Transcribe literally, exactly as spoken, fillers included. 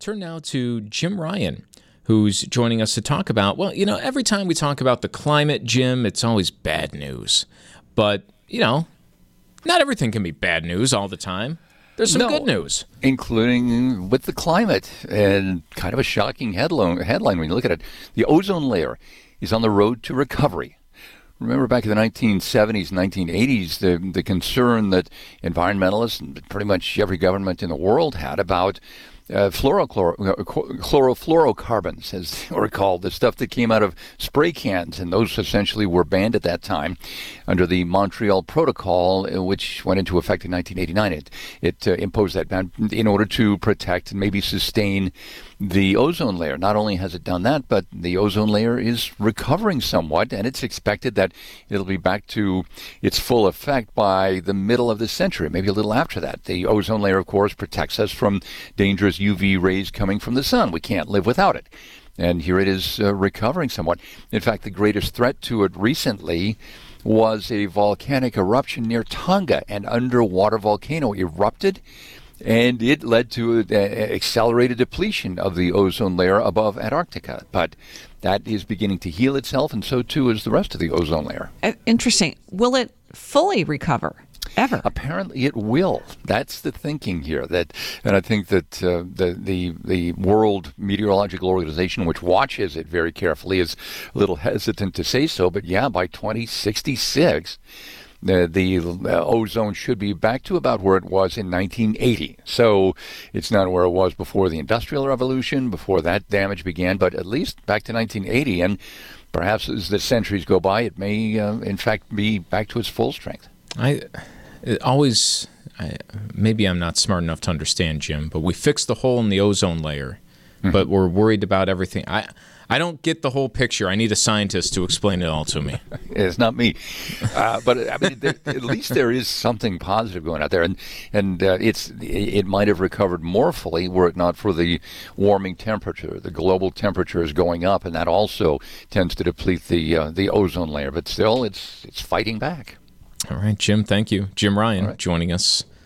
turn now to Jim Ryan, who's joining us to talk about, well, you know, every time we talk about the climate, Jim, it's always bad news. But, you know, not everything can be bad news all the time. There's some no, good news. Including with the climate, and kind of a shocking headline, headline when you look at it. The ozone layer is on the road to recovery. Remember back in the nineteen seventies, nineteen eighties, the, the concern that environmentalists and pretty much every government in the world had about Uh, fluorochloro, uh, chlorofluorocarbons, as they were called, the stuff that came out of spray cans, and those essentially were banned at that time under the Montreal Protocol, uh, which went into effect in nineteen eighty-nine. It, it uh, imposed that ban in order to protect and maybe sustain the ozone layer. Not only has it done that, but the ozone layer is recovering somewhat, and it's expected that it'll be back to its full effect by the middle of the century, maybe a little after that. The ozone layer, of course, protects us from dangerous U V rays coming from the sun. We can't live without it. And here it is uh, recovering somewhat. In fact, the greatest threat to it recently was a volcanic eruption near Tonga. An underwater volcano erupted, and it led to an accelerated depletion of the ozone layer above Antarctica. But that is beginning to heal itself, and so too is the rest of the ozone layer. Interesting. Will it fully recover? Ever. Apparently it will. That's the thinking here. That, and I think that uh, the, the the World Meteorological Organization, which watches it very carefully, is a little hesitant to say so. But yeah, by twenty sixty-six, the, the uh, ozone should be back to about where it was in nineteen eighty. So it's not where it was before the Industrial Revolution, before that damage began, but at least back to nineteen eighty. And perhaps as the centuries go by, it may, uh, in fact, be back to its full strength. I... It always, I, maybe I'm not smart enough to understand, Jim, but we fixed the hole in the ozone layer, mm-hmm. but we're worried about everything. I I don't get the whole picture. I need a scientist to explain it all to me. It's not me. Uh, but I mean, there, at least there is something positive going out there. And, and uh, it's it might have recovered more fully were it not for the warming temperature. The global temperature is going up, and that also tends to deplete the uh, the ozone layer. But still, it's it's fighting back. All right, Jim, thank you. Jim Ryan right. joining us